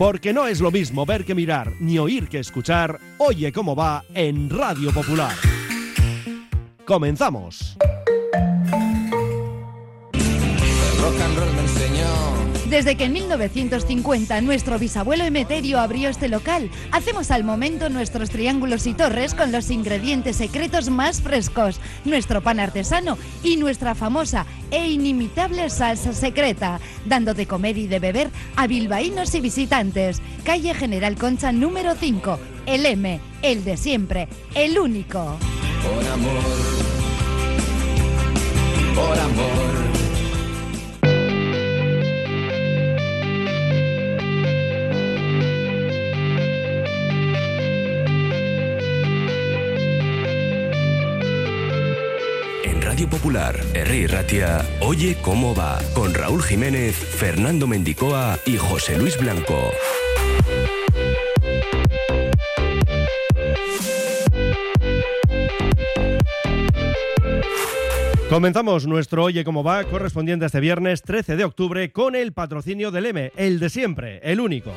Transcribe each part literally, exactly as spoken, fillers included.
Porque no es lo mismo ver que mirar, ni oír que escuchar. Oye cómo va en Radio Popular. Comenzamos. El rock and roll me enseñó. Desde que en mil novecientos cincuenta nuestro bisabuelo Emeterio abrió este local, hacemos al momento nuestros triángulos y torres con los ingredientes secretos más frescos, nuestro pan artesano y nuestra famosa e inimitable salsa secreta, dando de comer y de beber a bilbaínos y visitantes. Calle General Concha número cinco, el M, el de siempre, el único. Por amor, por amor. Radio Popular, Herri Ratia, Oye cómo va, con Raúl Jiménez, Fernando Mendicoa y José Luis Blanco. Comenzamos nuestro Oye cómo va, correspondiente a este viernes trece de octubre, con el patrocinio del M, el de siempre, el único.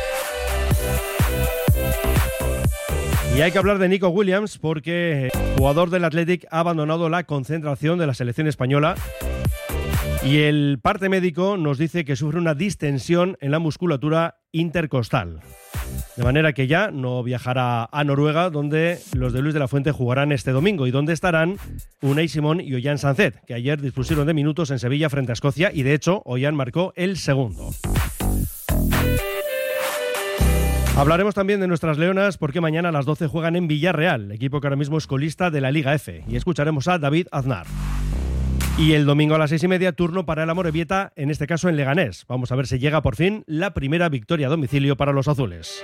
Y hay que hablar de Nico Williams porque el jugador del Athletic ha abandonado la concentración de la selección española y el parte médico nos dice que sufre una distensión en la musculatura intercostal. De manera que ya no viajará a Noruega, donde los de Luis de la Fuente jugarán este domingo y donde estarán Unai Simón y Ollán Sancet, que ayer dispusieron de minutos en Sevilla frente a Escocia y de hecho Ollán marcó el segundo. Hablaremos también de nuestras leonas porque mañana a las doce juegan en Villarreal, equipo que ahora mismo es colista de la Liga F, y escucharemos a David Aznar. Y el domingo a las seis y media, turno para el Amorebieta, en este caso en Leganés. Vamos a ver si llega por fin la primera victoria a domicilio para los azules.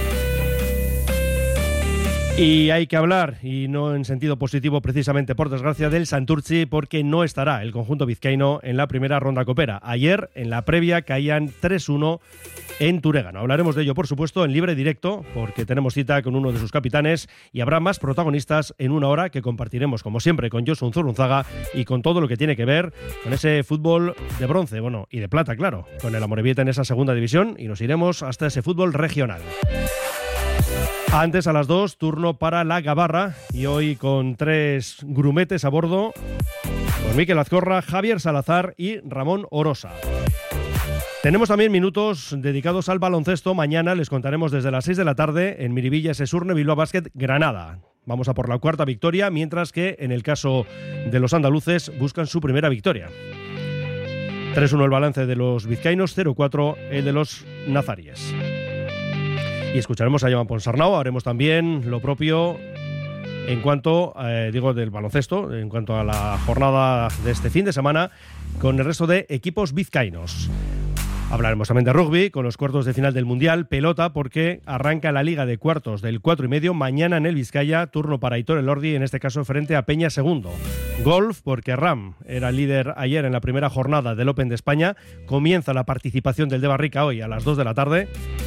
Y hay que hablar, y no en sentido positivo precisamente por desgracia, del Santurtzi porque no estará el conjunto vizcaíno en la primera ronda copera. Ayer, en la previa, caían tres uno en Turégano. Hablaremos de ello, por supuesto, en libre directo, porque tenemos cita con uno de sus capitanes y habrá más protagonistas en una hora que compartiremos, como siempre, con Josu Zurunzaga y con todo lo que tiene que ver con ese fútbol de bronce, bueno, y de plata, claro, con el Amorebieta en esa segunda división, y nos iremos hasta ese fútbol regional. Antes, a las dos, turno para la Gabarra, y hoy con tres grumetes a bordo, con Mikel Azcorra, Javier Salazar y Ramón Orosa. Tenemos también minutos dedicados al baloncesto. Mañana les contaremos desde las seis de la tarde en Miribilla Esurne Bilbao Basket Granada. Vamos a por la cuarta victoria, mientras que en el caso de los andaluces buscan su primera victoria. tres uno el balance de los vizcaínos, cero cuatro el de los nazaríes. Y escucharemos a Joan Ponsarnau, haremos también lo propio en cuanto, eh, digo, del baloncesto, en cuanto a la jornada de este fin de semana, con el resto de equipos vizcaínos. Hablaremos también de rugby, con los cuartos de final del Mundial, pelota, porque arranca la liga de cuartos del cuatro y medio mañana en el Vizcaya, turno para Aitor Elordi, en este caso frente a Peña Segundo. Golf, porque Ram era líder ayer en la primera jornada del Open de España, comienza la participación del de Barrica hoy a las dos de la tarde.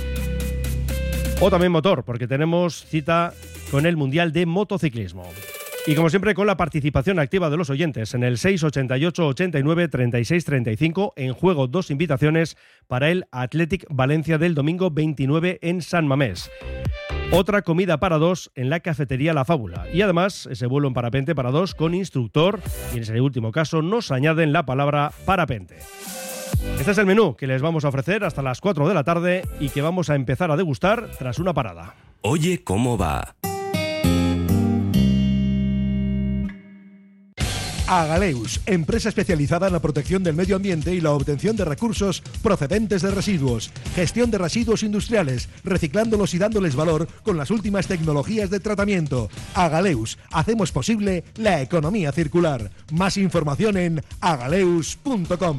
O también motor, porque tenemos cita con el Mundial de Motociclismo. Y como siempre, con la participación activa de los oyentes en el seis ochenta y ocho ochenta y nueve treinta y seis treinta y cinco, en juego dos invitaciones para el Athletic Valencia del domingo veintinueve en San Mamés. Otra comida para dos en la cafetería La Fábula. Y además, ese vuelo en parapente para dos con instructor. Y en ese último caso nos añaden la palabra parapente. Este es el menú que les vamos a ofrecer hasta las cuatro de la tarde y que vamos a empezar a degustar tras una parada. Oye cómo va. Agaleus, empresa especializada en la protección del medio ambiente y la obtención de recursos procedentes de residuos, gestión de residuos industriales, reciclándolos y dándoles valor con las últimas tecnologías de tratamiento. Agaleus, hacemos posible la economía circular. Más información en agaleus punto com.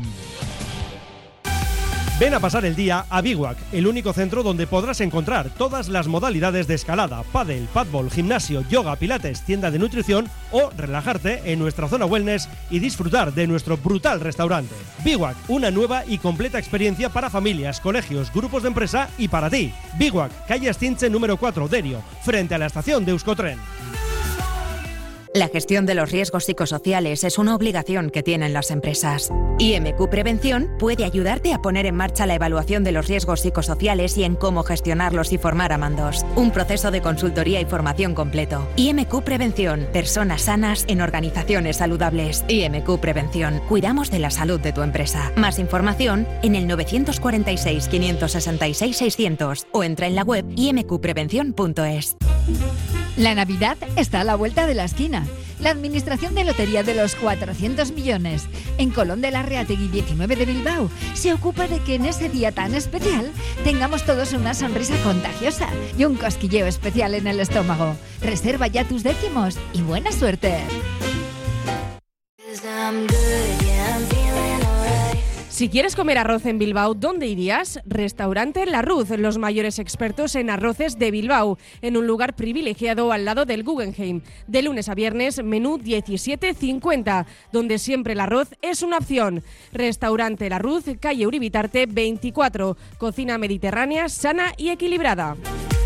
Ven a pasar el día a Biwak, el único centro donde podrás encontrar todas las modalidades de escalada, pádel, padbol, gimnasio, yoga, pilates, tienda de nutrición o relajarte en nuestra zona wellness y disfrutar de nuestro brutal restaurante. Biwak, una nueva y completa experiencia para familias, colegios, grupos de empresa y para ti. Biwak, calle Astinche número cuatro, Derio, frente a la estación de Euskotren. La gestión de los riesgos psicosociales es una obligación que tienen las empresas. I M Q Prevención puede ayudarte a poner en marcha la evaluación de los riesgos psicosociales y en cómo gestionarlos y formar a mandos. Un proceso de consultoría y formación completo. I M Q Prevención. Personas sanas en organizaciones saludables. I M Q Prevención. Cuidamos de la salud de tu empresa. Más información en el nueve cuatro seis, cinco seis seis, seiscientos o entra en la web i m q prevención punto es. La Navidad está a la vuelta de la esquina. La Administración de Lotería de los cuatrocientos millones en Colón de la Reategui diecinueve de Bilbao se ocupa de que en ese día tan especial tengamos todos una sonrisa contagiosa y un cosquilleo especial en el estómago. Reserva ya tus décimos y buena suerte. Si quieres comer arroz en Bilbao, ¿dónde irías? Restaurante La Ruz, los mayores expertos en arroces de Bilbao, en un lugar privilegiado al lado del Guggenheim. De lunes a viernes, menú diecisiete cincuenta, donde siempre el arroz es una opción. Restaurante La Ruz, calle Uribitarte veinticuatro, cocina mediterránea, sana y equilibrada.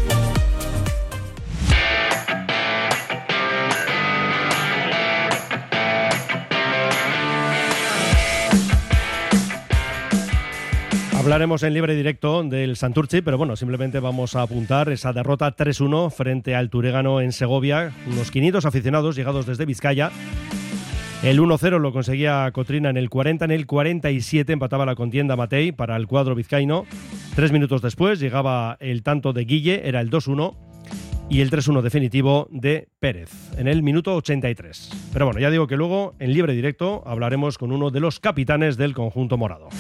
Hablaremos en libre directo del Santurtzi, pero bueno, simplemente vamos a apuntar esa derrota tres uno frente al Turegano en Segovia. Unos quinientos aficionados llegados desde Vizcaya. El uno cero lo conseguía Cotrina en el cuarenta, en el cuarenta y siete empataba la contienda Matei para el cuadro vizcaíno. Tres minutos después llegaba el tanto de Guille, era el dos uno, y el tres uno definitivo de Pérez, en el minuto ochenta y tres. Pero bueno, ya digo que luego, en libre directo, hablaremos con uno de los capitanes del conjunto morado.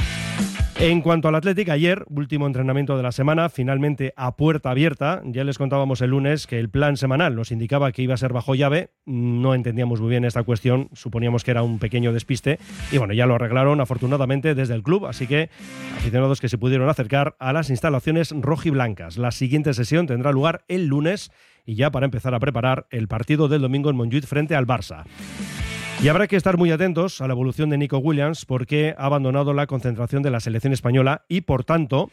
En cuanto al Athletic, ayer, último entrenamiento de la semana, finalmente a puerta abierta. Ya les contábamos el lunes que el plan semanal nos indicaba que iba a ser bajo llave. No entendíamos muy bien esta cuestión, suponíamos que era un pequeño despiste. Y bueno, ya lo arreglaron afortunadamente desde el club, así que aficionados que se pudieron acercar a las instalaciones rojiblancas. La siguiente sesión tendrá lugar el lunes y ya para empezar a preparar el partido del domingo en Montjuïc frente al Barça. Y habrá que estar muy atentos a la evolución de Nico Williams porque ha abandonado la concentración de la selección española y, por tanto,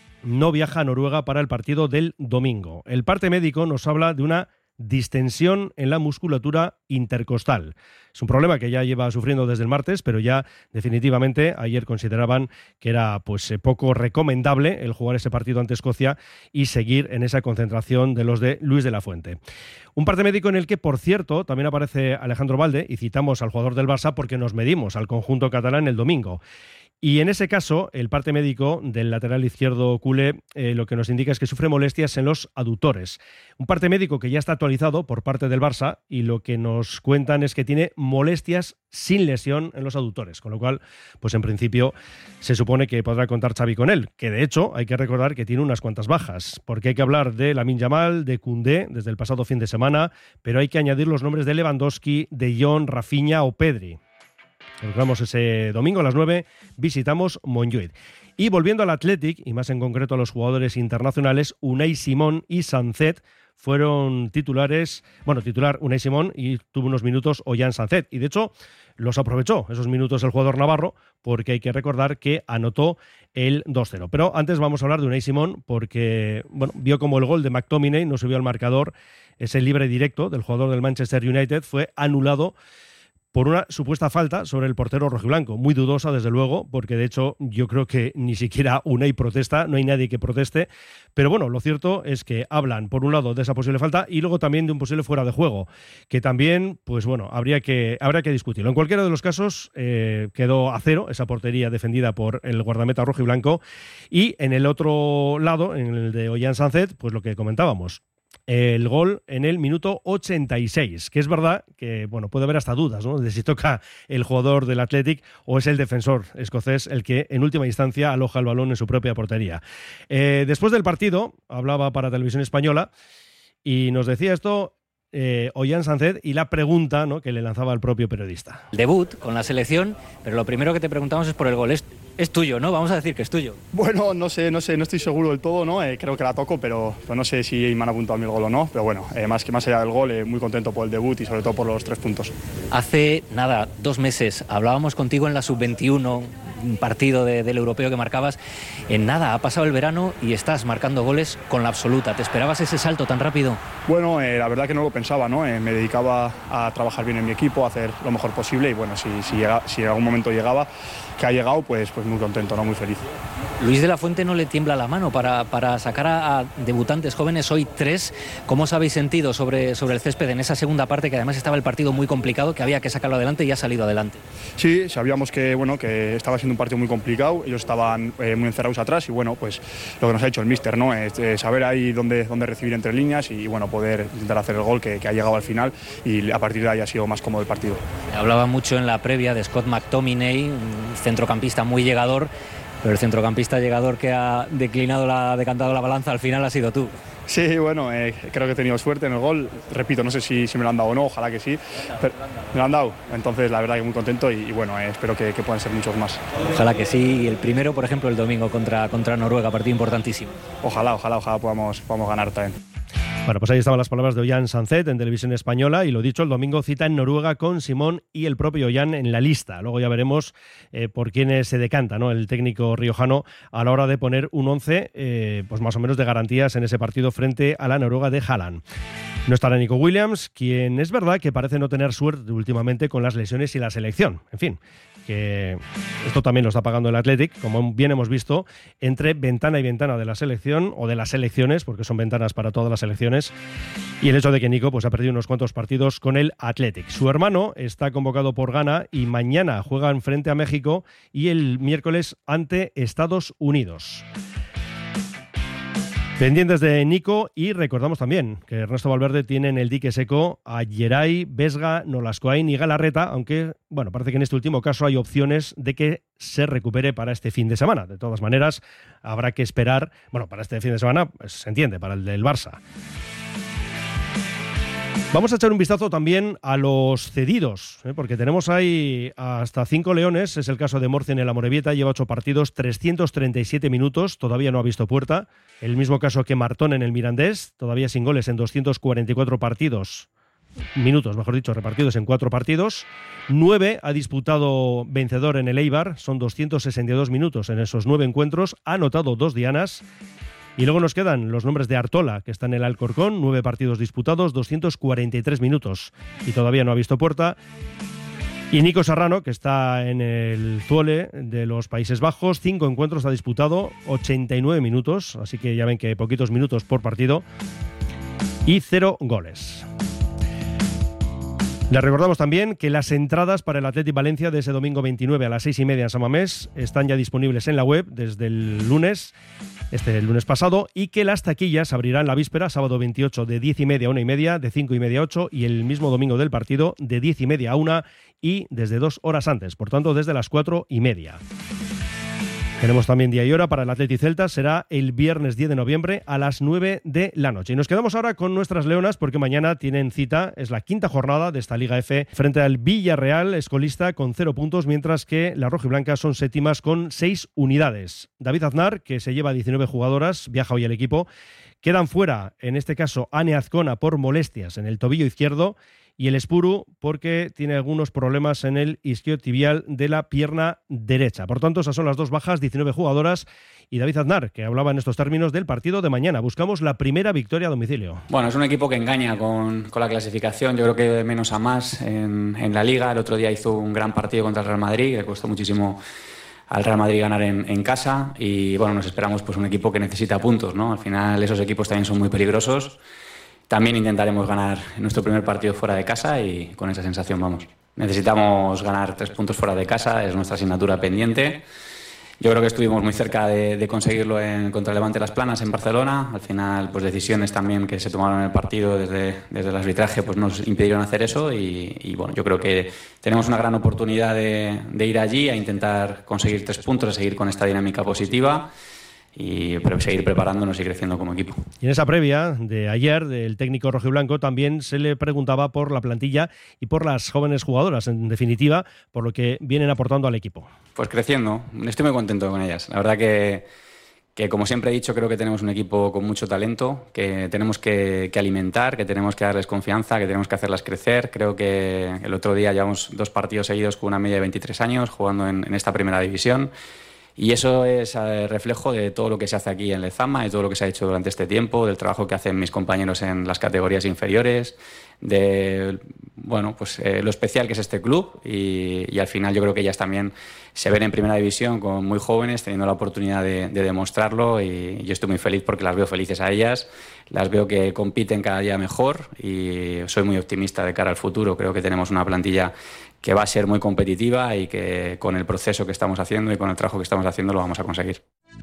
no viaja a Noruega para el partido del domingo. El parte médico nos habla de una distensión en la musculatura intercostal. Es un problema que ya lleva sufriendo desde el martes, pero ya definitivamente ayer consideraban que era pues poco recomendable el jugar ese partido ante Escocia y seguir en esa concentración de los de Luis de la Fuente. Un parte médico en el que, por cierto, también aparece Alejandro Balde y citamos al jugador del Barça porque nos medimos al conjunto catalán el domingo. Y en ese caso, el parte médico del lateral izquierdo culé eh, lo que nos indica es que sufre molestias en los aductores. Un parte médico que ya está actualizado por parte del Barça y lo que nos cuentan es que tiene molestias sin lesión en los aductores, con lo cual, pues en principio se supone que podrá contar Xavi con él, que de hecho hay que recordar que tiene unas cuantas bajas, porque hay que hablar de Lamine Yamal, de Koundé desde el pasado fin de semana, pero hay que añadir los nombres de Lewandowski, de Jong, Rafinha o Pedri. Recordamos ese domingo a las nueve, visitamos Montjuïc. Y volviendo al Athletic, y más en concreto a los jugadores internacionales, Unai Simón y Sancet fueron titulares, bueno, titular Unai Simón y tuvo unos minutos Ollán Sancet. Y de hecho, los aprovechó esos minutos el jugador navarro, porque hay que recordar que anotó el dos cero. Pero antes vamos a hablar de Unai Simón, porque bueno, vio como el gol de McTominay no subió al marcador. Ese libre directo del jugador del Manchester United fue anulado por una supuesta falta sobre el portero rojiblanco, muy dudosa desde luego, porque de hecho yo creo que ni siquiera Unai protesta, no hay nadie que proteste, pero bueno, lo cierto es que hablan por un lado de esa posible falta y luego también de un posible fuera de juego, que también, pues bueno, habría que, habría que discutirlo. En cualquiera de los casos eh, quedó a cero esa portería defendida por el guardameta rojiblanco y en el otro lado, en el de Ollán Sancet, pues lo que comentábamos, el gol en el minuto ochenta y seis, que es verdad que bueno, puede haber hasta dudas, ¿no?, de si toca el jugador del Athletic o es el defensor escocés el que en última instancia aloja el balón en su propia portería. Eh, después del partido hablaba para Televisión Española y nos decía esto eh, Ollán Sancet y la pregunta, ¿no?, que le lanzaba el propio periodista. Debut con la selección, pero lo primero que te preguntamos es por el gol. Es, es tuyo, ¿no? Vamos a decir que es tuyo. Bueno, no sé, no sé, no estoy seguro del todo, ¿no? Eh, creo que la toco, pero, pero no sé si me han apuntado a mí el gol o no. Pero bueno, eh, más que más allá del gol, eh, muy contento por el debut y sobre todo por los tres puntos. Hace, nada, dos meses hablábamos contigo en la sub veintiuno partido de, del europeo que marcabas. En nada, ha pasado el verano y estás marcando goles con la absoluta. ¿Te esperabas ese salto tan rápido? Bueno, eh, la verdad que no lo pensaba, ¿no? Eh, me dedicaba a trabajar bien en mi equipo, a hacer lo mejor posible y bueno, si, si, llega, si en algún momento llegaba, que ha llegado, pues, pues muy contento, ¿no? Muy feliz. Luis de la Fuente no le tiembla la mano para, para sacar a, a debutantes jóvenes, hoy tres. ¿Cómo os habéis sentido sobre, sobre el césped en esa segunda parte, que además estaba el partido muy complicado, que había que sacarlo adelante y ha salido adelante? Sí, sabíamos que, bueno, que estaba siendo un partido muy complicado, ellos estaban eh, muy encerrados atrás y bueno, pues lo que nos ha hecho el míster, ¿no? Es eh, saber ahí dónde, dónde recibir entre líneas y bueno, poder intentar hacer el gol que, que ha llegado al final y a partir de ahí ha sido más cómodo el partido. Hablaba mucho en la previa de Scott McTominay, un centrocampista muy llegador, pero el centrocampista llegador que ha declinado, la, decantado la balanza al final ha sido tú. Sí, bueno, eh, creo que he tenido suerte en el gol. Repito, no sé si, si me lo han dado o no, ojalá que sí. Pero me lo han dado, entonces la verdad que muy contento y, y bueno, eh, espero que, que puedan ser muchos más. Ojalá que sí. Y el primero, por ejemplo, el domingo contra, contra Noruega, partido importantísimo. Ojalá, ojalá, ojalá podamos, podamos ganar también. Bueno, pues ahí estaban las palabras de Ollán Sancet en Televisión Española y lo dicho, el domingo cita en Noruega con Simón y el propio Ollán en la lista. Luego ya veremos eh, por quiénes se decanta, ¿no? El técnico riojano a la hora de poner un once eh, pues más o menos de garantías en ese partido frente a la Noruega de Haaland. No estará Nico Williams, quien es verdad que parece no tener suerte últimamente con las lesiones y la selección. En fin, que esto también lo está pagando el Athletic, como bien hemos visto, entre ventana y ventana de la selección, o de las selecciones, porque son ventanas para todas las selecciones, y el hecho de que Nico pues, ha perdido unos cuantos partidos con el Athletic. Su hermano está convocado por Ghana y mañana juegan frente a México y el miércoles ante Estados Unidos. Pendientes de Nico y recordamos también que Ernesto Valverde tiene en el dique seco a Geray, Vesga, Nolascoain y Galarreta, aunque bueno, parece que en este último caso hay opciones de que se recupere para este fin de semana. De todas maneras, habrá que esperar, bueno, para este fin de semana, pues, se entiende, para el del Barça. Vamos a echar un vistazo también a los cedidos, ¿eh? porque tenemos ahí hasta cinco leones. Es el caso de Morci en el Amorebieta, lleva ocho partidos, trescientos treinta y siete minutos, todavía no ha visto puerta. El mismo caso que Martón en el Mirandés, todavía sin goles en doscientos cuarenta y cuatro partidos, minutos, mejor dicho, repartidos en cuatro partidos. Nueve ha disputado vencedor en el Eibar, son doscientos sesenta y dos minutos en esos nueve encuentros, ha anotado dos dianas. Y luego nos quedan los nombres de Artola, que está en el Alcorcón, nueve partidos disputados, doscientos cuarenta y tres minutos y todavía no ha visto puerta. Y Nico Serrano, que está en el Zwolle de los Países Bajos, cinco encuentros ha disputado, ochenta y nueve minutos, así que ya ven que poquitos minutos por partido y cero goles. Les recordamos también que las entradas para el Athletic Valencia de ese domingo veintinueve a las seis y media en San Mamés están ya disponibles en la web desde el lunes, este el lunes pasado, y que las taquillas abrirán la víspera, sábado veintiocho, de diez y media a una y media, de cinco y media a ocho, y el mismo domingo del partido de diez y media a una y desde dos horas antes, por tanto desde las cuatro y media. Tenemos también día y hora para el Athletic Celta, será el viernes diez de noviembre a las nueve de la noche. Y nos quedamos ahora con nuestras leonas porque mañana tienen cita, es la quinta jornada de esta Liga F frente al Villarreal, escolista con cero puntos, mientras que las rojiblancas son séptimas con seis unidades. David Aznar, que se lleva diecinueve jugadoras, viaja hoy al equipo. Quedan fuera, en este caso, Ane Azcona por molestias en el tobillo izquierdo y el Espuru porque tiene algunos problemas en el isquiotibial de la pierna derecha. Por tanto, esas son las dos bajas, diecinueve jugadoras, y David Aznar, que hablaba en estos términos del partido de mañana. Buscamos la primera victoria a domicilio. Bueno, es un equipo que engaña con, con la clasificación, yo creo que de menos a más en, en la Liga. El otro día hizo un gran partido contra el Real Madrid, le costó muchísimo al Real Madrid ganar en, en casa, y bueno, nos esperamos pues un equipo que necesita puntos, ¿no? Al final esos equipos también son muy peligrosos. También intentaremos ganar nuestro primer partido fuera de casa y con esa sensación vamos. Necesitamos ganar tres puntos fuera de casa, es nuestra asignatura pendiente. Yo creo que estuvimos muy cerca de, de conseguirlo en, contra Levante Las Planas en Barcelona. Al final, pues decisiones también que se tomaron en el partido desde, desde el arbitraje pues nos impidieron hacer eso y, y bueno, yo creo que tenemos una gran oportunidad de, de ir allí a intentar conseguir tres puntos, a seguir con esta dinámica positiva y seguir preparándonos y creciendo como equipo. Y en esa previa de ayer del técnico rojiblanco también se le preguntaba por la plantilla y por las jóvenes jugadoras, en definitiva, por lo que vienen aportando al equipo. Pues creciendo, estoy muy contento con ellas. La verdad que, que como siempre he dicho, creo que tenemos un equipo con mucho talento, que tenemos que, que alimentar, que tenemos que darles confianza, que tenemos que hacerlas crecer. Creo que el otro día llevamos dos partidos seguidos con una media de veintitrés años jugando en, en esta primera división. Y eso es eh, reflejo de todo lo que se hace aquí en Lezama, de todo lo que se ha hecho durante este tiempo, del trabajo que hacen mis compañeros en las categorías inferiores, de bueno, pues, eh, lo especial que es este club y, y al final yo creo que ellas también se ven en primera división con muy jóvenes, teniendo la oportunidad de, de demostrarlo y yo estoy muy feliz porque las veo felices a ellas, las veo que compiten cada día mejor y soy muy optimista de cara al futuro. Creo que tenemos una plantilla que va a ser muy competitiva y que con el proceso que estamos haciendo y con el trabajo que estamos haciendo lo vamos a conseguir.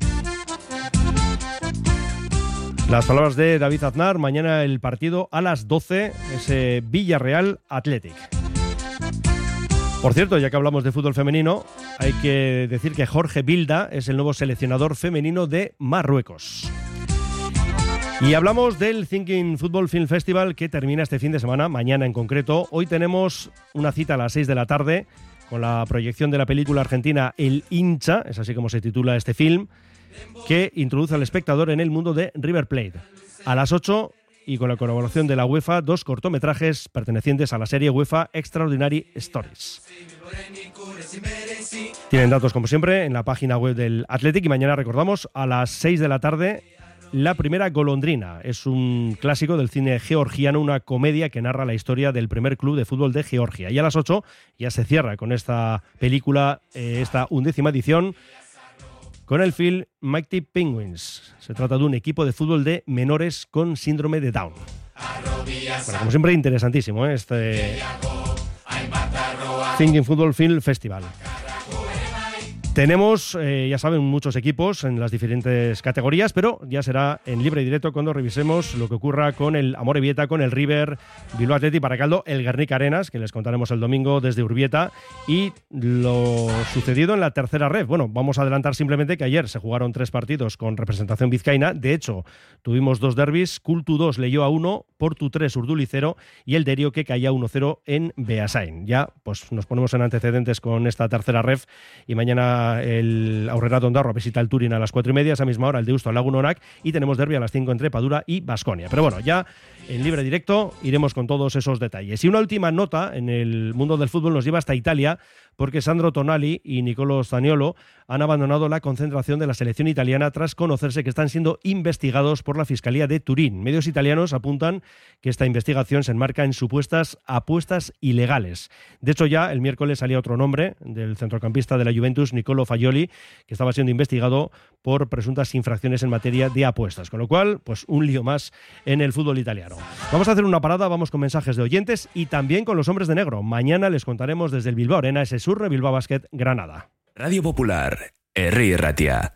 Las palabras de David Aznar. Mañana el partido a las doce, ese Villarreal Athletic. Por cierto, ya que hablamos de fútbol femenino, hay que decir que Jorge Vilda es el nuevo seleccionador femenino de Marruecos. Y hablamos del Thinking Football Film Festival que termina este fin de semana, mañana en concreto. Hoy tenemos una cita a las seis de la tarde con la proyección de la película argentina El Hincha, es así como se titula este film, que introduce al espectador en el mundo de River Plate. A las ocho, y con la colaboración de la UEFA, dos cortometrajes pertenecientes a la serie UEFA Extraordinary Stories. Tienen datos, como siempre, en la página web del Athletic y mañana, recordamos, a las seis de la tarde, La primera golondrina. Es un clásico del cine georgiano, una comedia que narra la historia del primer club de fútbol de Georgia. Y a las ocho ya se cierra con esta película, eh, esta undécima edición, con el film Mighty Penguins. Se trata de un equipo de fútbol de menores con síndrome de Down. Bueno, como siempre, interesantísimo, ¿eh? Este Thinking Football Film Festival. Tenemos, eh, ya saben, muchos equipos en las diferentes categorías, pero ya será en libre y directo cuando revisemos lo que ocurra con el Amorebieta, con el River, Bilbao Athletic, Barakaldo, el Guernica Arenas, que les contaremos el domingo desde Urbieta, y lo sucedido en la tercera ref. Bueno, vamos a adelantar simplemente que ayer se jugaron tres partidos con representación vizcaína. De hecho, tuvimos dos derbis, Cultu dos leyó a uno, Portu tres, Urduli cero, y el Derio que caía uno cero en Beasain. Ya pues nos ponemos en antecedentes con esta tercera ref y mañana el Aurrera Ondarroa visita el Turín a las cuatro y media, esa misma hora el Deusto al Lagunonac, y tenemos derbi a las cinco entre Padura y Baskonia. Pero bueno, ya en libre directo iremos con todos esos detalles. Y una última nota en el mundo del fútbol nos lleva hasta Italia, porque Sandro Tonali y Nicolo Zaniolo han abandonado la concentración de la selección italiana tras conocerse que están siendo investigados por la Fiscalía de Turín. Medios italianos apuntan que esta investigación se enmarca en supuestas apuestas ilegales. De hecho, ya el miércoles salía otro nombre del centrocampista de la Juventus, Nicolo Fagioli, que estaba siendo investigado por presuntas infracciones en materia de apuestas. Con lo cual, pues un lío más en el fútbol italiano. Vamos a hacer una parada, vamos con mensajes de oyentes y también con los hombres de negro. Mañana les contaremos desde el Bilbao Arena ese Surre Bilbao Basket Granada. Radio Popular, Herri Ratia.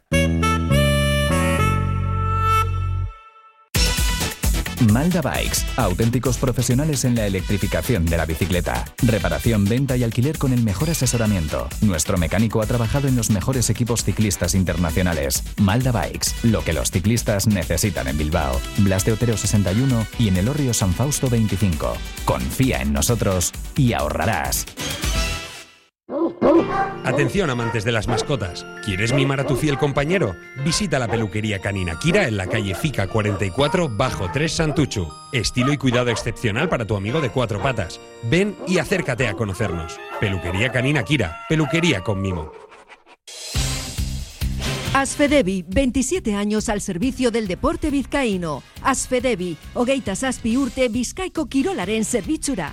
Malda Bikes, auténticos profesionales en la electrificación de la bicicleta. Reparación, venta y alquiler con el mejor asesoramiento. Nuestro mecánico ha trabajado en los mejores equipos ciclistas internacionales. Malda Bikes, lo que los ciclistas necesitan en Bilbao. Blas de Otero sesenta y uno y en Elorrio San Fausto veinticinco. Confía en nosotros y ahorrarás. Atención, amantes de las mascotas. ¿Quieres mimar a tu fiel compañero? Visita la peluquería canina Kira en la calle Fica cuarenta y cuatro, bajo tres Santuchu. Estilo y cuidado excepcional para tu amigo de cuatro patas. Ven y acércate a conocernos. Peluquería canina Kira, peluquería con mimo. Asfedevi, veintisiete años al servicio del deporte vizcaíno. Asfedevi, hogeita zazpi urte Bizkaiko kirolaren zerbitzura.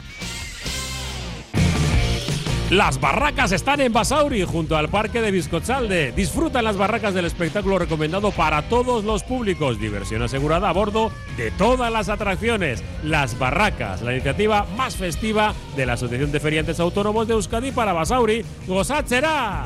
Las barracas están en Basauri, junto al Parque de Bizcotzalde. Disfruta en las barracas del espectáculo recomendado para todos los públicos. Diversión asegurada a bordo de todas las atracciones. Las barracas, la iniciativa más festiva de la Asociación de Feriantes Autónomos de Euskadi para Basauri. ¡Gozatzera!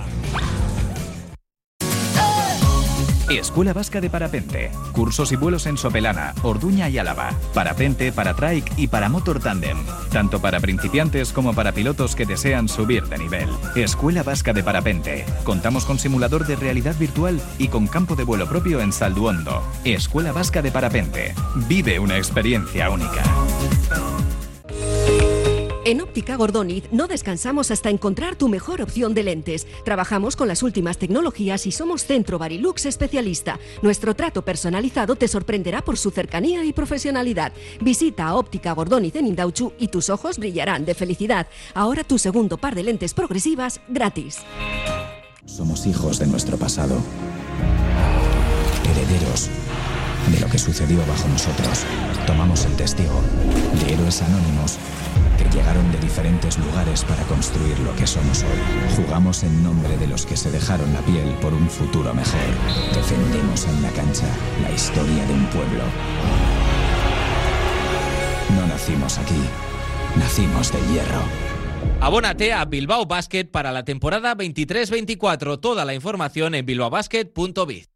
Escuela Vasca de Parapente. Cursos y vuelos en Sopelana, Orduña y Álava. Parapente, para trike y para motor tándem. Tanto para principiantes como para pilotos que desean subir de nivel. Escuela Vasca de Parapente. Contamos con simulador de realidad virtual y con campo de vuelo propio en Salduondo. Escuela Vasca de Parapente. Vive una experiencia única. En Óptica Gordóniz no descansamos hasta encontrar tu mejor opción de lentes. Trabajamos con las últimas tecnologías y somos Centro Barilux especialista. Nuestro trato personalizado te sorprenderá por su cercanía y profesionalidad. Visita a Óptica Gordóniz en Indautxu y tus ojos brillarán de felicidad. Ahora tu segundo par de lentes progresivas gratis. Somos hijos de nuestro pasado, herederos de lo que sucedió bajo nosotros. Tomamos el testigo de héroes anónimos que llegaron de diferentes lugares para construir lo que somos hoy. Jugamos en nombre de los que se dejaron la piel por un futuro mejor. Defendemos en la cancha la historia de un pueblo. No nacimos aquí, nacimos del hierro. Abónate a Bilbao Basket para la temporada veintitrés veinticuatro. Toda la información en bilbao basket punto biz.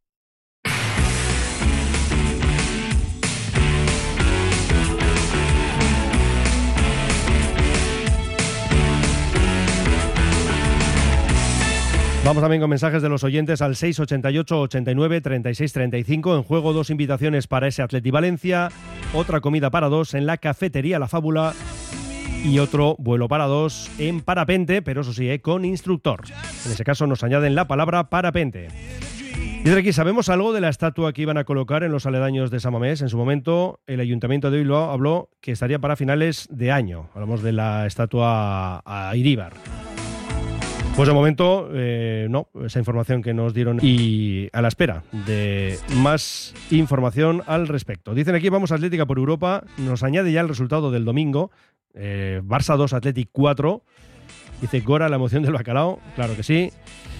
Vamos también con mensajes de los oyentes al seis ochenta y ocho, ochenta y nueve, treinta y seis, treinta y cinco. En juego dos invitaciones para ese Atleti Valencia, otra comida para dos en la cafetería La Fábula y otro vuelo para dos en parapente, pero eso sí, ¿eh? con instructor. En ese caso nos añaden la palabra parapente. Dice aquí, ¿sabemos algo de la estatua que iban a colocar en los aledaños de San Mamés? En su momento, el Ayuntamiento de Bilbao habló que estaría para finales de año. Hablamos de la estatua a Iríbar. Pues de momento, eh, no, esa información que nos dieron y a la espera de más información al respecto. Dicen aquí, vamos a Atlética por Europa, nos añade ya el resultado del domingo, eh, Barça dos, Athletic cuatro, dice Gora, la emoción del bacalao, claro que sí.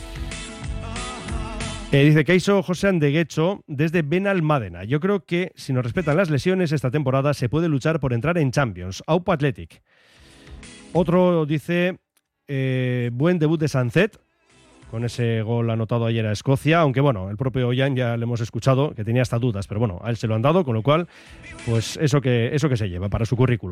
Eh, dice Keiso José Andeguecho desde Benalmádena. Yo creo que si nos respetan las lesiones esta temporada se puede luchar por entrar en Champions. Aupa Athletic. Otro dice... Eh, buen debut de Sancet con ese gol anotado ayer a Escocia, aunque bueno, el propio Ollán ya le hemos escuchado que tenía estas dudas, pero bueno, a él se lo han dado, con lo cual pues eso que, eso que se lleva para su currículum.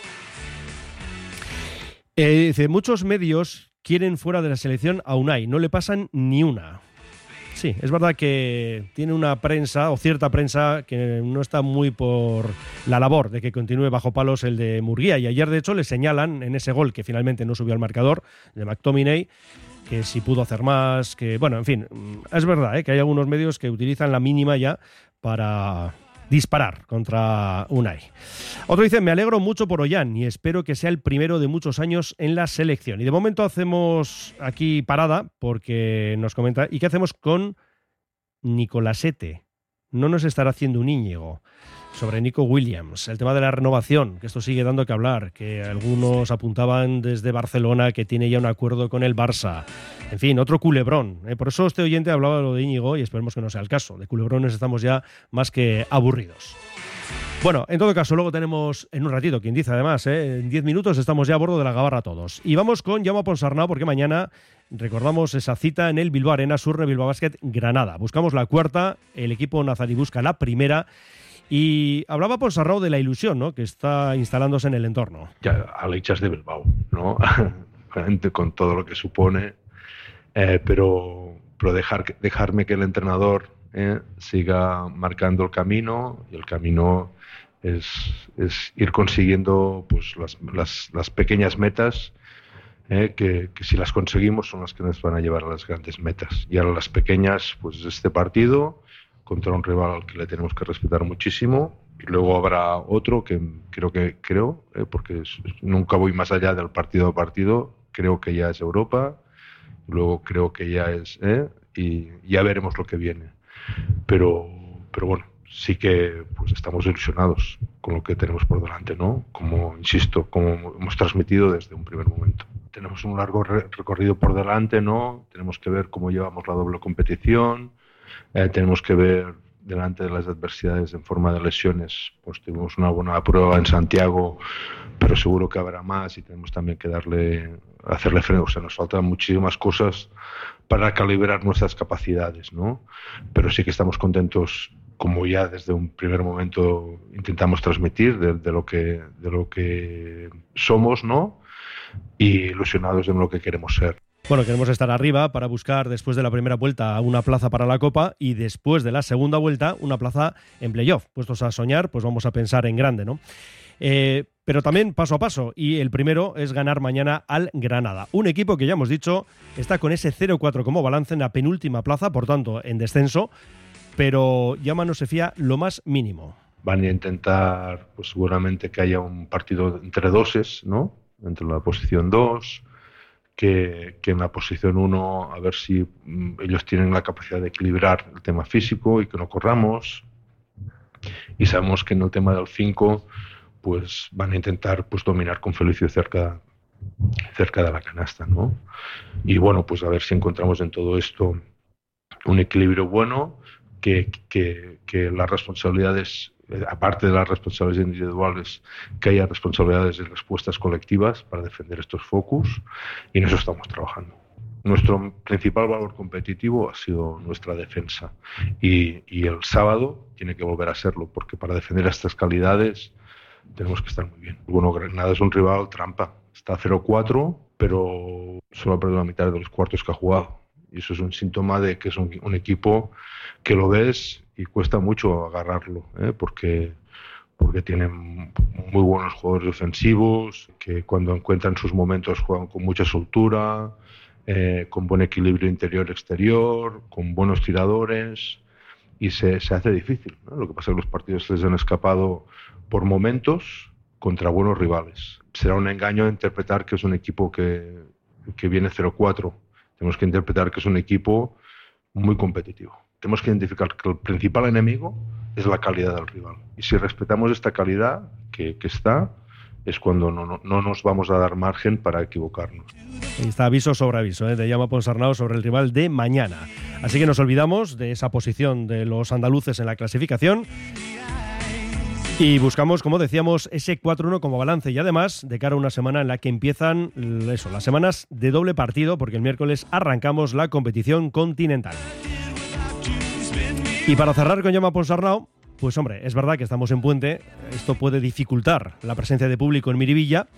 Eh, dice, muchos medios quieren fuera de la selección a Unai, no le pasan ni una. Sí, es verdad que tiene una prensa, o cierta prensa, que no está muy por la labor de que continúe bajo palos el de Murguía. Y ayer, de hecho, le señalan en ese gol que finalmente no subió al marcador, de McTominay, que si pudo hacer más, que... Bueno, en fin, es verdad ¿eh? que hay algunos medios que utilizan la mínima ya para disparar contra Unai. Otro dice, me alegro mucho por Ollán y espero que sea el primero de muchos años en la selección. Y de momento hacemos aquí parada porque nos comenta, ¿y qué hacemos con Nicolasete? No nos estará haciendo un Íñigo. Sobre Nico Williams, el tema de la renovación, que esto sigue dando que hablar, que algunos apuntaban desde Barcelona que tiene ya un acuerdo con el Barça. En fin, otro culebrón. ¿eh? Por eso este oyente hablaba de lo de Íñigo y esperemos que no sea el caso. De culebrones estamos ya más que aburridos. Bueno, en todo caso, luego tenemos en un ratito, quien dice además, ¿eh? en diez minutos estamos ya a bordo de la Gabarra todos. Y vamos con Jaume Ponsarnau porque mañana recordamos esa cita en el Bilbao Arena, Surne Bilbao Basket Granada. Buscamos la cuarta, el equipo nazarí busca la primera. Y hablaba Ponsarnau de la ilusión, ¿no?, que está instalándose en el entorno. Ya a lechas de Bilbao, ¿no? Con todo lo que supone, eh, pero, pero dejar, dejarme que el entrenador eh, siga marcando el camino, y el camino es, es ir consiguiendo pues, las, las, las pequeñas metas, eh, que, que si las conseguimos son las que nos van a llevar a las grandes metas. Y ahora las pequeñas, pues este partido contra un rival al que le tenemos que respetar muchísimo, y luego habrá otro que creo que creo eh, porque es, nunca voy más allá del partido a partido, creo que ya es Europa, luego creo que ya es eh, y ya veremos lo que viene, pero pero bueno, sí que pues estamos ilusionados con lo que tenemos por delante, ¿no? Como insisto, como hemos transmitido desde un primer momento. Tenemos un largo re- recorrido por delante, ¿no? Tenemos que ver cómo llevamos la doble competición. Eh, tenemos que ver delante de las adversidades en forma de lesiones, pues tuvimos una buena prueba en Santiago, pero seguro que habrá más y tenemos también que darle, hacerle freno. O sea, nos faltan muchísimas cosas para calibrar nuestras capacidades, ¿no? Pero sí que estamos contentos, como ya desde un primer momento intentamos transmitir, de, de lo que de lo que somos, ¿no? Y ilusionados de lo que queremos ser. Bueno, queremos estar arriba para buscar después de la primera vuelta una plaza para la Copa y después de la segunda vuelta una plaza en playoff. Puestos a soñar, pues vamos a pensar en grande, ¿no? Eh, pero también paso a paso, y el primero es ganar mañana al Granada. Un equipo que ya hemos dicho está con ese cero cuatro como balance en la penúltima plaza, por tanto en descenso, pero Jaume no se fía lo más mínimo. Van a intentar, pues seguramente que haya un partido entre doses, ¿no? Entre la posición dos, que, que en la posición uno a ver si mm, ellos tienen la capacidad de equilibrar el tema físico y que no corramos. Y sabemos que en el tema del cinco pues van a intentar pues dominar con Felicio cerca, cerca de la canasta, ¿no? Y bueno, pues a ver si encontramos en todo esto un equilibrio bueno, que, que, que las responsabilidades, aparte de las responsabilidades individuales, que haya responsabilidades y respuestas colectivas para defender estos focus, y en eso estamos trabajando. Nuestro principal valor competitivo ha sido nuestra defensa, y, y el sábado tiene que volver a serlo, porque para defender estas calidades tenemos que estar muy bien. Bueno, Granada es un rival trampa, está a cero cuatro, pero solo ha perdido la mitad de los cuartos que ha jugado, y eso es un síntoma de que es un, un equipo que lo ves y cuesta mucho agarrarlo, ¿eh? porque, porque tienen muy buenos jugadores ofensivos, que cuando encuentran sus momentos juegan con mucha soltura, eh, con buen equilibrio interior-exterior, con buenos tiradores, y se, se hace difícil, ¿no? Lo que pasa es que los partidos les han escapado por momentos contra buenos rivales. Será un engaño interpretar que es un equipo que, que viene cero cuatro. Tenemos que interpretar que es un equipo muy competitivo. Tenemos que identificar que el principal enemigo es la calidad del rival. Y si respetamos esta calidad que, que está, es cuando no, no, no nos vamos a dar margen para equivocarnos. Ahí está aviso sobre aviso, ¿eh? de Jaume Ponsarnau sobre el rival de mañana. Así que nos olvidamos de esa posición de los andaluces en la clasificación y buscamos, como decíamos, ese cuatro uno como balance, y además de cara a una semana en la que empiezan eso, las semanas de doble partido, porque el miércoles arrancamos la competición continental. Y para cerrar con Jaume Ponsarnau, pues hombre, es verdad que estamos en puente, esto puede dificultar la presencia de público en Miribilla,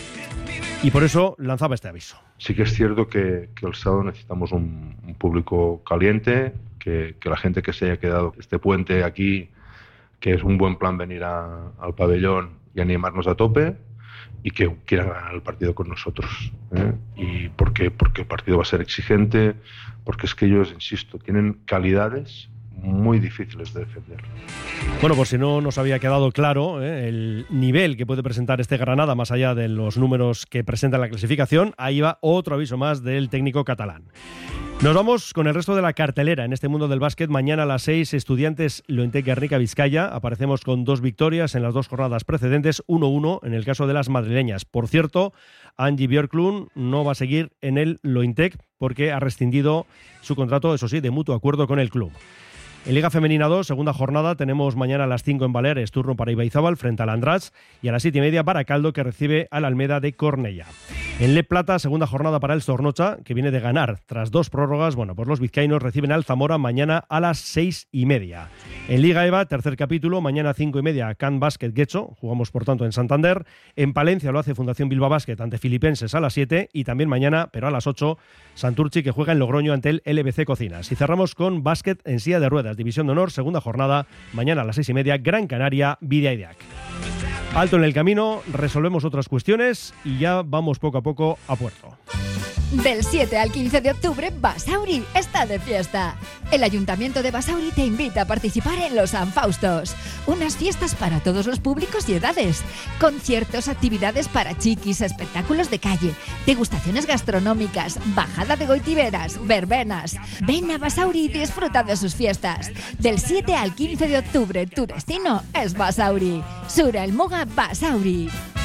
y por eso lanzaba este aviso. Sí que es cierto que, que el sábado necesitamos un, un público caliente, que, que la gente que se haya quedado este puente aquí, que es un buen plan venir a, al pabellón y animarnos a tope, y que quieran ganar el partido con nosotros, ¿eh? Y porque, porque el partido va a ser exigente, porque es que ellos, insisto, tienen calidades muy difíciles de defender. Bueno, por si no nos había quedado claro ¿eh? el nivel que puede presentar este Granada, más allá de los números que presenta en la clasificación, ahí va otro aviso más del técnico catalán. Nos vamos con el resto de la cartelera en este mundo del básquet. Mañana a las seis, Estudiantes Lointec Guernica Vizcaya. Aparecemos con dos victorias en las dos jornadas precedentes, uno uno en el caso de las madrileñas. Por cierto, Angie Björklund no va a seguir en el Lointec porque ha rescindido su contrato, eso sí, de mutuo acuerdo con el club. En Liga Femenina dos, segunda jornada, tenemos mañana a las cinco en Baleares, turno para Ibaizábal frente al Andratx, y a las siete y media Baracaldo, que recibe al Almeda de Cornellá. En Le Plata, segunda jornada para el Zornocha, que viene de ganar tras dos prórrogas. Bueno, pues los vizcaínos reciben al Zamora mañana a las seis y media. En Liga EVA, tercer capítulo, mañana a cinco y media, Can Basket Guecho, jugamos por tanto en Santander. En Palencia lo hace Fundación Bilbao Basket ante Filipenses a las siete, y también mañana, pero a las ocho, Santurchi, que juega en Logroño ante el L B C Cocinas. Y cerramos con básquet en silla de ruedas, División de Honor, segunda jornada, mañana a las seis y media, Gran Canaria, Bidiaideac. Alto en el camino, resolvemos otras cuestiones y ya vamos poco a poco a puerto. Del siete al quince de octubre, Basauri está de fiesta. El Ayuntamiento de Basauri te invita a participar en los San Faustos, unas fiestas para todos los públicos y edades. Conciertos, actividades para chiquis, espectáculos de calle, degustaciones gastronómicas, bajada de goitiberas, verbenas. Ven a Basauri y disfruta de sus fiestas. Del siete al quince de octubre, tu destino es Basauri. Sura el Muga Basauri.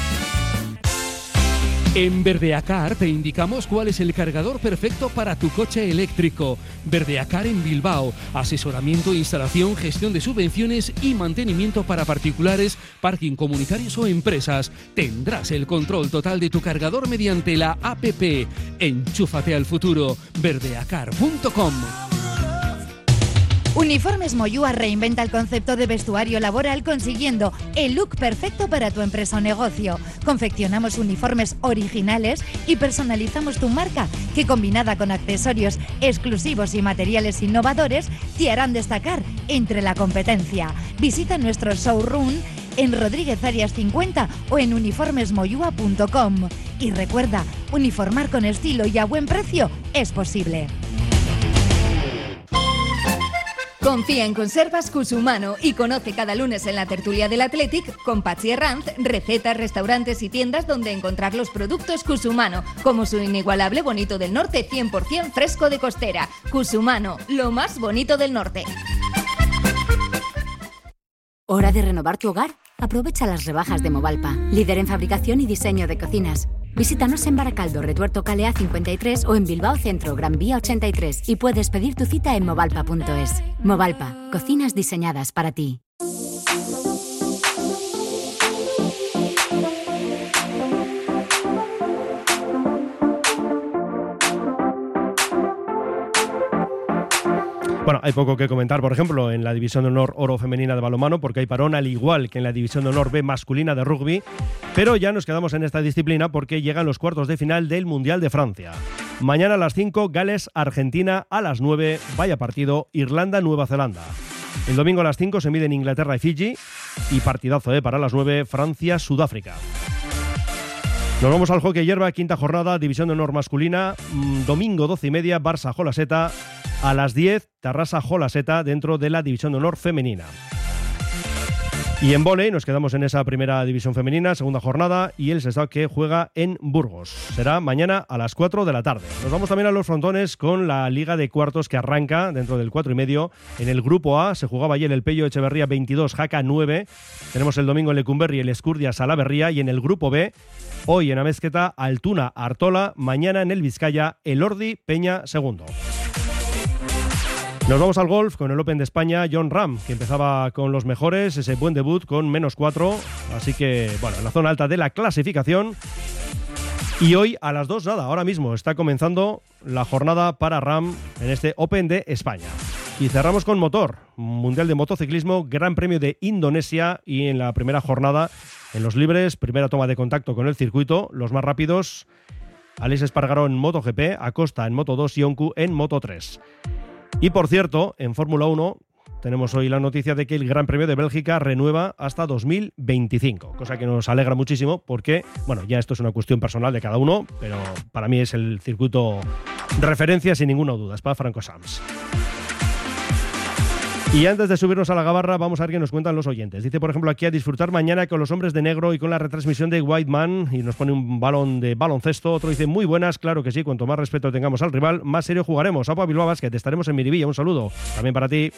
En Verdeacar te indicamos cuál es el cargador perfecto para tu coche eléctrico. Verdeacar en Bilbao. Asesoramiento, instalación, gestión de subvenciones y mantenimiento para particulares, parking comunitarios o empresas. Tendrás el control total de tu cargador mediante la app. Enchúfate al futuro. verdeacar punto com. Uniformes Moyúa reinventa el concepto de vestuario laboral consiguiendo el look perfecto para tu empresa o negocio. Confeccionamos uniformes originales y personalizamos tu marca, que combinada con accesorios exclusivos y materiales innovadores te harán destacar entre la competencia. Visita nuestro showroom en Rodríguez Arias cincuenta o en uniformes moyúa punto com. Y recuerda, uniformar con estilo y a buen precio es posible. Confía en Conservas Cusumano y conoce cada lunes en la tertulia del Athletic con Patxi Herranz recetas, restaurantes y tiendas donde encontrar los productos Cusumano, como su inigualable bonito del norte cien por ciento fresco de costera. Cusumano, lo más bonito del norte. ¿Hora de renovar tu hogar? Aprovecha las rebajas de Movalpa, líder en fabricación y diseño de cocinas. Visítanos en Baracaldo, Retuerto Calea cincuenta y tres o en Bilbao Centro, Gran Vía ochenta y tres y puedes pedir tu cita en movalpa punto es. Movalpa, cocinas diseñadas para ti. Bueno, hay poco que comentar, por ejemplo, en la División de Honor Oro femenina de balonmano, porque hay parón, al igual que en la División de Honor B masculina de rugby, pero ya nos quedamos en esta disciplina porque llegan los cuartos de final del Mundial de Francia. Mañana a las cinco, Gales-Argentina, a las nueve, vaya partido, Irlanda-Nueva Zelanda. El domingo a las cinco se miden Inglaterra y Fiji, y partidazo eh, para las nueve, Francia-Sudáfrica. Nos vamos al hockey hierba, quinta jornada, División de Honor masculina, mmm, domingo doce y media, Barça-Jolaseta. A las diez, Tarrasa-Jolaseta dentro de la División de Honor femenina. Y en vóley nos quedamos en esa primera división femenina, segunda jornada, y el Sestao que juega en Burgos. Será mañana a las cuatro de la tarde. Nos vamos también a los frontones con la Liga de Cuartos que arranca dentro del cuatro y medio. En el grupo A se jugaba ayer el Pello Echeverría veintidós, Jaca nueve. Tenemos el domingo el Lecumberri, el Escurdia, Salaberría. Y en el grupo B, hoy en Amezqueta, Altuna, Artola. Mañana en el Vizcaya, Elordi, Peña, segundo. Nos vamos al golf con el Open de España, Jon Rahm, que empezaba con los mejores, ese buen debut con menos cuatro, así que, bueno, en la zona alta de la clasificación. Y hoy a las dos, nada, ahora mismo está comenzando la jornada para Rahm en este Open de España. Y cerramos con motor, Mundial de Motociclismo, Gran Premio de Indonesia, y en la primera jornada, en los libres, primera toma de contacto con el circuito, los más rápidos, Alex Espargaró en MotoGP, Acosta en Moto dos y Onku en Moto tres. Y por cierto, en Fórmula uno tenemos hoy la noticia de que el Gran Premio de Bélgica renueva hasta dos mil veinticinco, cosa que nos alegra muchísimo porque, bueno, ya esto es una cuestión personal de cada uno, pero para mí es el circuito de referencia sin ninguna duda, es para Franco Sams. Y antes de subirnos a la gabarra, vamos a ver qué nos cuentan los oyentes. Dice, por ejemplo, aquí a disfrutar mañana con los hombres de negro y con la retransmisión de White Man, y nos pone un balón de baloncesto. Otro dice, muy buenas, claro que sí, cuanto más respeto tengamos al rival, más serio jugaremos. Apa Bilbao Basket, estaremos en Miribilla, un saludo. También para ti.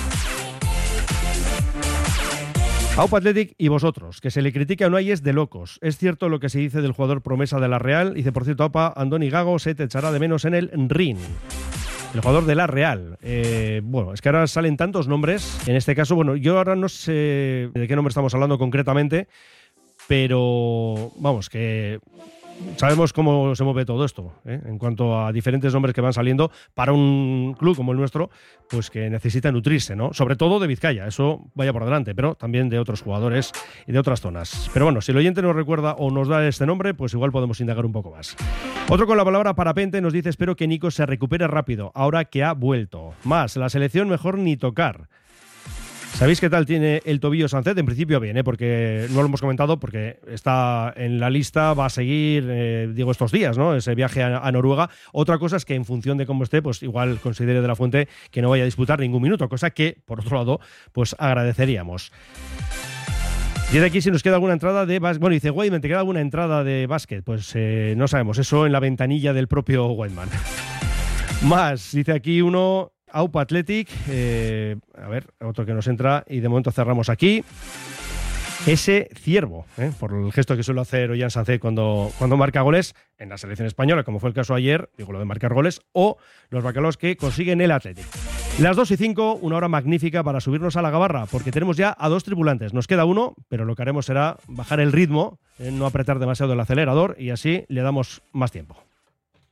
Aupa Athletic y vosotros, que se le critica o no hay es de locos. Es cierto lo que se dice del jugador promesa de la Real. Dice, por cierto, Aupa, Andoni Gago se te echará de menos en el ring. El jugador de la Real. Eh, bueno, es que ahora salen tantos nombres. En este caso, bueno, yo ahora no sé de qué nombre estamos hablando concretamente, pero vamos, que sabemos cómo se mueve todo esto, ¿eh? En cuanto a diferentes nombres que van saliendo para un club como el nuestro, pues que necesita nutrirse, ¿no? Sobre todo de Vizcaya, eso vaya por delante, pero también de otros jugadores y de otras zonas. Pero bueno, si el oyente nos recuerda o nos da este nombre, pues igual podemos indagar un poco más. Otro con la palabra parapente nos dice, espero que Nico se recupere rápido, ahora que ha vuelto. Más, la selección mejor ni tocar. ¿Sabéis qué tal tiene el tobillo Sancet? En principio bien, ¿eh? Porque no lo hemos comentado, porque está en la lista, va a seguir, eh, digo, estos días, ¿no? Ese viaje a, a Noruega. Otra cosa es que en función de cómo esté, pues igual considere de la Fuente que no vaya a disputar ningún minuto, cosa que, por otro lado, pues agradeceríamos. Dice aquí si nos queda alguna entrada de básquet. Bueno, dice Weidman, ¿te queda alguna entrada de básquet? Pues eh, no sabemos, eso en la ventanilla del propio Weidman. Más, dice aquí uno... Aupa Athletic, eh, a ver, otro que nos entra y de momento cerramos aquí. Ese ciervo, ¿eh? Por el gesto que suele hacer Ollán Sancet cuando, cuando marca goles en la selección española, como fue el caso ayer, digo lo de marcar goles, o los bacalaos que consiguen el Athletic. Las dos y cinco, una hora magnífica para subirnos a la gabarra, porque tenemos ya a dos tripulantes. Nos queda uno, pero lo que haremos será bajar el ritmo, eh, no apretar demasiado el acelerador y así le damos más tiempo.